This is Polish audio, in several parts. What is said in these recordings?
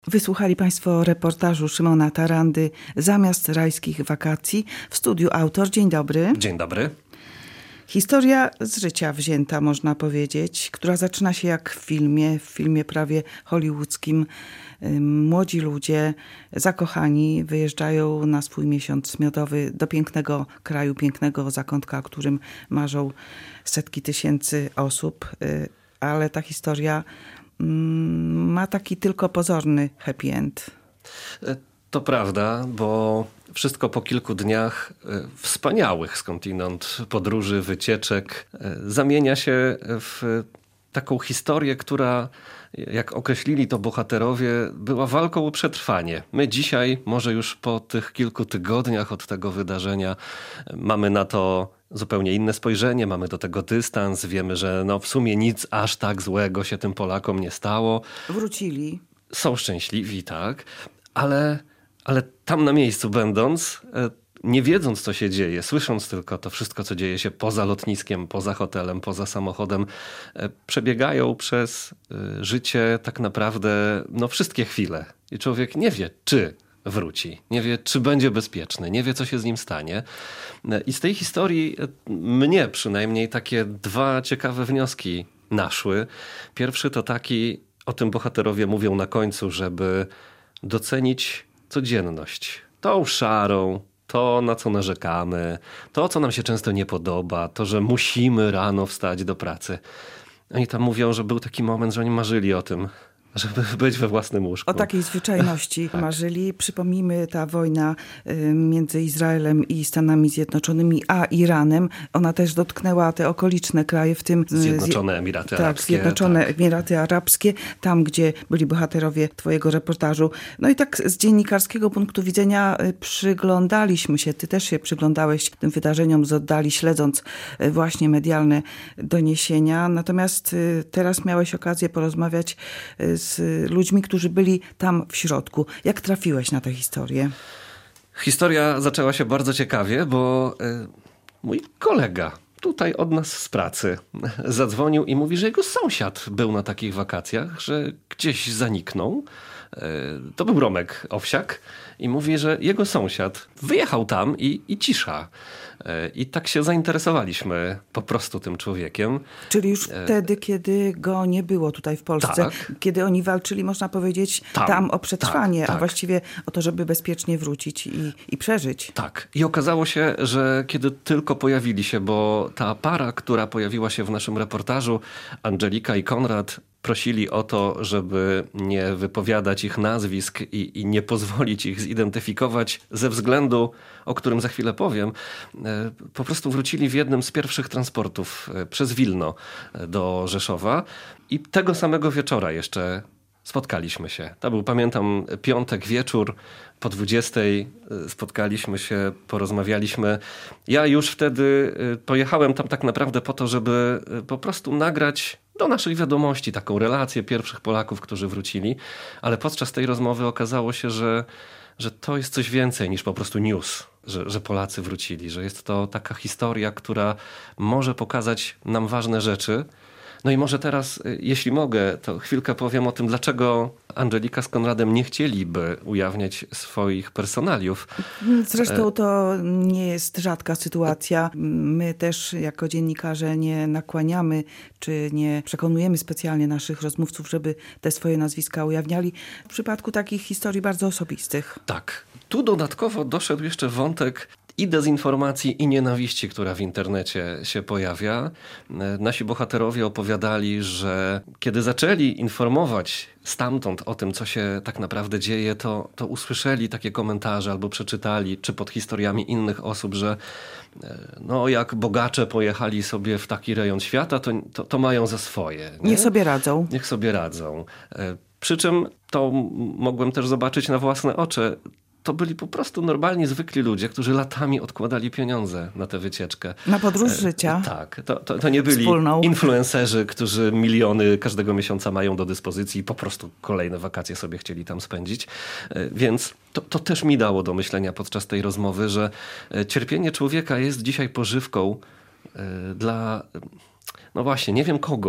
Wysłuchali Państwo reportażu Szymona Tarandy „Zamiast rajskich wakacji”. W studiu autor. Dzień dobry. Dzień dobry. Historia z życia wzięta, można powiedzieć, która zaczyna się jak w filmie prawie hollywoodzkim. Młodzi ludzie zakochani wyjeżdżają na swój miesiąc miodowy do pięknego kraju, pięknego zakątka, o którym marzą setki tysięcy osób. Ale ta historia ma taki tylko pozorny happy end. To prawda, bo wszystko po kilku dniach wspaniałych skądinąd podróży, wycieczek zamienia się w taką historię, która, jak określili to bohaterowie, była walką o przetrwanie. My dzisiaj, może już po tych kilku tygodniach od tego wydarzenia, mamy na to zupełnie inne spojrzenie, mamy do tego dystans, wiemy, że w sumie nic aż tak złego się tym Polakom nie stało. Wrócili. Są szczęśliwi, tak, ale tam na miejscu będąc, nie wiedząc co się dzieje, słysząc tylko to wszystko, co dzieje się poza lotniskiem, poza hotelem, poza samochodem, przebiegają przez życie tak naprawdę wszystkie chwile. I człowiek nie wie, czy wróci, nie wie, czy będzie bezpieczny, nie wie, co się z nim stanie. I z tej historii mnie przynajmniej takie dwa ciekawe wnioski naszły. Pierwszy to taki, o tym bohaterowie mówią na końcu, żeby docenić codzienność. Tą szarą, to na co narzekamy, to co nam się często nie podoba, to, że musimy rano wstać do pracy. Oni tam mówią, że był taki moment, że oni marzyli o tym, żeby być we własnym łóżku. O takiej zwyczajności marzyli. Przypomnijmy, ta wojna między Izraelem i Stanami Zjednoczonymi a Iranem, ona też dotknęła te okoliczne kraje, w tym Zjednoczone Emiraty Arabskie. Zjednoczone Emiraty Arabskie, tam gdzie byli bohaterowie twojego reportażu. No i tak z dziennikarskiego punktu widzenia przyglądaliśmy się, ty też się przyglądałeś tym wydarzeniom z oddali, śledząc właśnie medialne doniesienia. Natomiast teraz miałeś okazję porozmawiać z ludźmi, którzy byli tam w środku. Jak trafiłeś na tę historię? Historia zaczęła się bardzo ciekawie, bo mój kolega tutaj od nas z pracy zadzwonił i mówi, że jego sąsiad był na takich wakacjach, że gdzieś zaniknął. To był Romek Owsiak i mówi, że jego sąsiad wyjechał tam i cisza. I tak się zainteresowaliśmy po prostu tym człowiekiem. Czyli już wtedy, kiedy go nie było tutaj w Polsce. Tak. Kiedy oni walczyli, można powiedzieć, tam o przetrwanie, a właściwie o to, żeby bezpiecznie wrócić i przeżyć. Tak. I okazało się, że kiedy tylko pojawili się, bo ta para, która pojawiła się w naszym reportażu, Angelika i Konrad, prosili o to, żeby nie wypowiadać ich nazwisk i nie pozwolić ich zidentyfikować ze względu, o którym za chwilę powiem. Po prostu wrócili w jednym z pierwszych transportów przez Wilno do Rzeszowa i tego samego wieczora jeszcze spotkaliśmy się. To był, pamiętam, piątek wieczór, po 20:00 spotkaliśmy się, porozmawialiśmy. Ja już wtedy pojechałem tam tak naprawdę po to, żeby po prostu nagrać do naszych wiadomości taką relację pierwszych Polaków, którzy wrócili. Ale podczas tej rozmowy okazało się, że to jest coś więcej niż po prostu news, że Polacy wrócili, że jest to taka historia, która może pokazać nam ważne rzeczy. No i może teraz, jeśli mogę, to chwilkę powiem o tym, dlaczego Angelika z Konradem nie chcieliby ujawniać swoich personaliów. Zresztą to nie jest rzadka sytuacja. My też jako dziennikarze nie nakłaniamy, czy nie przekonujemy specjalnie naszych rozmówców, żeby te swoje nazwiska ujawniali. W przypadku takich historii bardzo osobistych. Tak. Tu dodatkowo doszedł jeszcze wątek i dezinformacji, i nienawiści, która w internecie się pojawia. Nasi bohaterowie opowiadali, że kiedy zaczęli informować stamtąd o tym, co się tak naprawdę dzieje, to usłyszeli takie komentarze albo przeczytali, czy pod historiami innych osób, że jak bogacze pojechali sobie w taki rejon świata, to mają za swoje. Nie? Niech sobie radzą. Niech sobie radzą. Przy czym to mogłem też zobaczyć na własne oczy. To byli po prostu normalni, zwykli ludzie, którzy latami odkładali pieniądze na tę wycieczkę. Na podróż życia. Tak. To nie byli influencerzy, którzy miliony każdego miesiąca mają do dyspozycji i po prostu kolejne wakacje sobie chcieli tam spędzić. Więc to też mi dało do myślenia podczas tej rozmowy, że cierpienie człowieka jest dzisiaj pożywką dla, no właśnie, nie wiem kogo,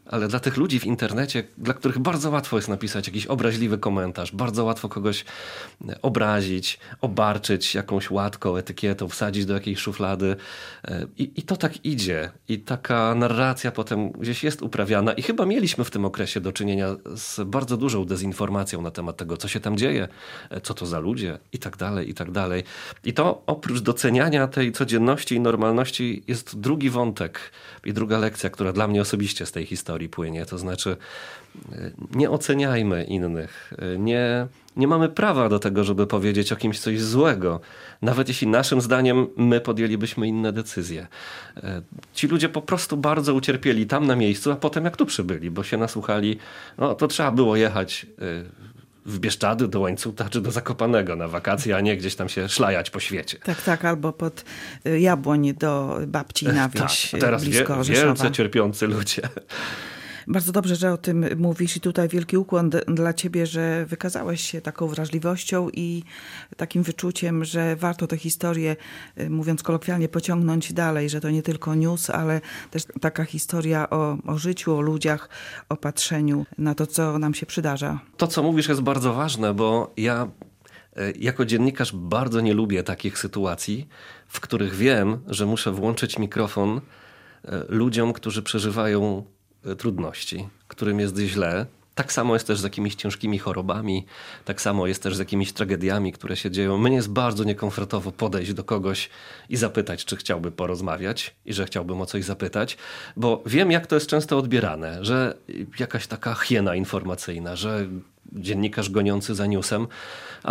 ale dla tych ludzi w internecie, dla których bardzo łatwo jest napisać jakiś obraźliwy komentarz, bardzo łatwo kogoś obrazić, obarczyć jakąś łatką, etykietą, wsadzić do jakiejś szuflady. I to tak idzie. I taka narracja potem gdzieś jest uprawiana. I chyba mieliśmy w tym okresie do czynienia z bardzo dużą dezinformacją na temat tego, co się tam dzieje, co to za ludzie i tak dalej, i tak dalej. I to oprócz doceniania tej codzienności i normalności jest drugi wątek i druga lekcja, która dla mnie osobiście z tej historii płynie. To znaczy nie oceniajmy innych, nie mamy prawa do tego, żeby powiedzieć o kimś coś złego. Nawet jeśli naszym zdaniem my podjęlibyśmy inne decyzje. Ci ludzie po prostu bardzo ucierpieli tam na miejscu, a potem jak tu przybyli, bo się nasłuchali, no to trzeba było jechać w Bieszczady do Łańcuta czy do Zakopanego na wakacje, a nie gdzieś tam się szlajać po świecie. Tak, albo pod Jabłoń do babci na wieś, tak, teraz blisko wielce Rzeszowa. cierpiący ludzie. Bardzo dobrze, że o tym mówisz i tutaj wielki ukłon dla ciebie, że wykazałeś się taką wrażliwością i takim wyczuciem, że warto tę historię, mówiąc kolokwialnie, pociągnąć dalej, że to nie tylko news, ale też taka historia o życiu, o ludziach, o patrzeniu na to, co nam się przydarza. To, co mówisz, jest bardzo ważne, bo ja jako dziennikarz bardzo nie lubię takich sytuacji, w których wiem, że muszę włączyć mikrofon ludziom, którzy przeżywają trudności, którym jest źle. Tak samo jest też z jakimiś ciężkimi chorobami, tak samo jest też z jakimiś tragediami, które się dzieją. Mnie jest bardzo niekomfortowo podejść do kogoś i zapytać, czy chciałby porozmawiać i że chciałbym o coś zapytać, bo wiem, jak to jest często odbierane, że jakaś taka hiena informacyjna, że dziennikarz goniący za newsem, a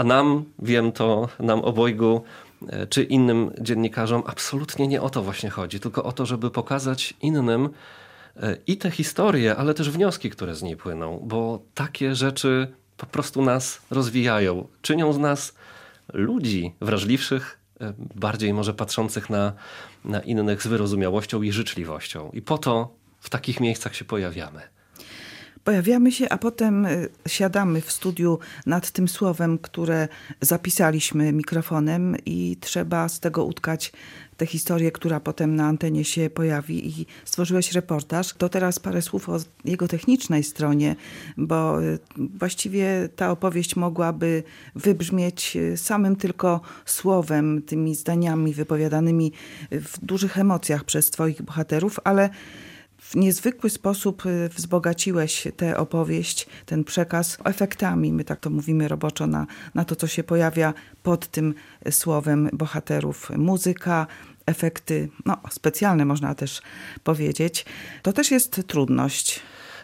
nam obojgu, czy innym dziennikarzom absolutnie nie o to właśnie chodzi, tylko o to, żeby pokazać innym i te historie, ale też wnioski, które z niej płyną, bo takie rzeczy po prostu nas rozwijają. Czynią z nas ludzi wrażliwszych, bardziej może patrzących na innych z wyrozumiałością i życzliwością. I po to w takich miejscach się pojawiamy. Pojawiamy się, a potem siadamy w studiu nad tym słowem, które zapisaliśmy mikrofonem i trzeba z tego utkać tę historię, która potem na antenie się pojawi i stworzyłeś reportaż. To teraz parę słów o jego technicznej stronie, bo właściwie ta opowieść mogłaby wybrzmieć samym tylko słowem, tymi zdaniami wypowiadanymi w dużych emocjach przez twoich bohaterów, ale w niezwykły sposób wzbogaciłeś tę opowieść, ten przekaz efektami. My tak to mówimy roboczo na to, co się pojawia pod tym słowem bohaterów. Muzyka, efekty specjalne można też powiedzieć. To też jest trudność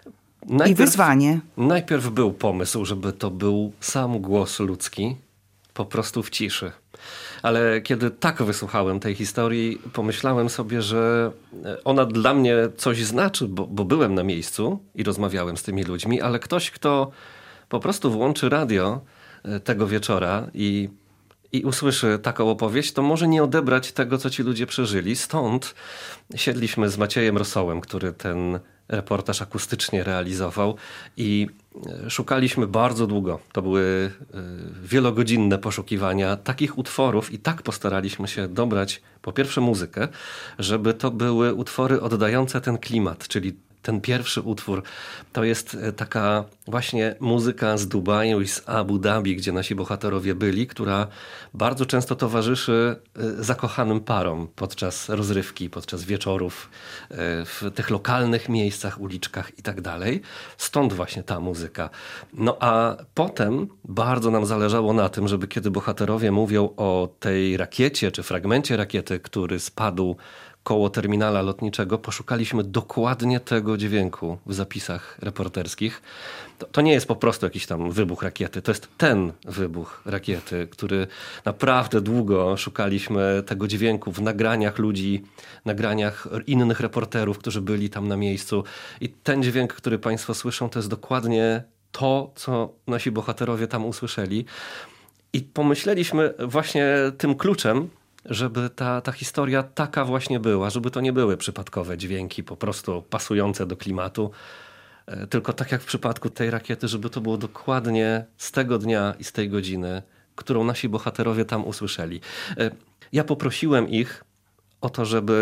i wyzwanie. Najpierw był pomysł, żeby to był sam głos ludzki, po prostu w ciszy. Ale kiedy tak wysłuchałem tej historii, pomyślałem sobie, że ona dla mnie coś znaczy, bo byłem na miejscu i rozmawiałem z tymi ludźmi, ale ktoś, kto po prostu włączy radio tego wieczora i usłyszy taką opowieść, to może nie odebrać tego, co ci ludzie przeżyli. Stąd siedliśmy z Maciejem Rosołem, który ten reportaż akustycznie realizował i szukaliśmy bardzo długo. To były wielogodzinne poszukiwania takich utworów i tak postaraliśmy się dobrać po pierwsze muzykę, żeby to były utwory oddające ten klimat, czyli ten pierwszy utwór to jest taka właśnie muzyka z Dubaju i z Abu Dhabi, gdzie nasi bohaterowie byli, która bardzo często towarzyszy zakochanym parom podczas rozrywki, podczas wieczorów, w tych lokalnych miejscach, uliczkach i tak dalej. Stąd właśnie ta muzyka. No a potem bardzo nam zależało na tym, żeby kiedy bohaterowie mówią o tej rakiecie, czy fragmencie rakiety, który spadł koło terminala lotniczego, poszukaliśmy dokładnie tego dźwięku w zapisach reporterskich. To nie jest po prostu jakiś tam wybuch rakiety, to jest ten wybuch rakiety, który naprawdę długo szukaliśmy tego dźwięku w nagraniach ludzi, nagraniach innych reporterów, którzy byli tam na miejscu. I ten dźwięk, który państwo słyszą, to jest dokładnie to, co nasi bohaterowie tam usłyszeli. I pomyśleliśmy właśnie tym kluczem, żeby ta historia taka właśnie była, żeby to nie były przypadkowe dźwięki po prostu pasujące do klimatu, tylko tak jak w przypadku tej rakiety, żeby to było dokładnie z tego dnia i z tej godziny, którą nasi bohaterowie tam usłyszeli. Ja poprosiłem ich o to, żeby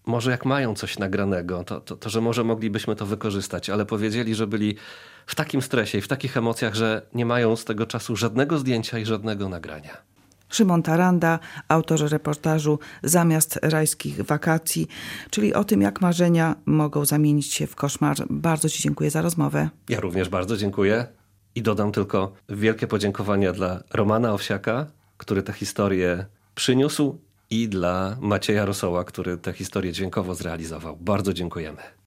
może jak mają coś nagranego, to że może moglibyśmy to wykorzystać, ale powiedzieli, że byli w takim stresie i w takich emocjach, że nie mają z tego czasu żadnego zdjęcia i żadnego nagrania. Szymon Taranda, autor reportażu Zamiast rajskich wakacji, czyli o tym, jak marzenia mogą zamienić się w koszmar. Bardzo Ci dziękuję za rozmowę. Ja również bardzo dziękuję i dodam tylko wielkie podziękowania dla Romana Owsiaka, który tę historię przyniósł, i dla Macieja Rosoła, który tę historię dźwiękowo zrealizował. Bardzo dziękujemy.